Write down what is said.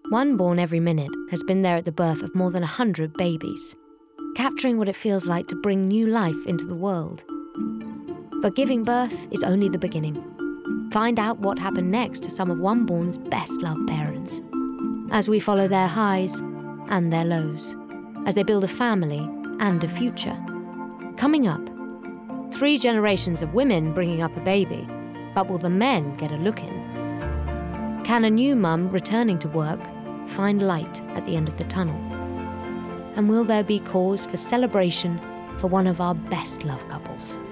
One born every minute has been there at the birth of more than 100 babies, capturing what it feels like to bring new life into the world. But giving birth is only the beginning. Find out what happened next to some of Oneborn's best-loved parents, as we follow their highs and their lows, as they build a family and a future. Coming up, 3 generations of women bringing up a baby, but will the men get a look in? Can a new mum returning to work find light at the end of the tunnel? And will there be cause for celebration for one of our best-loved couples?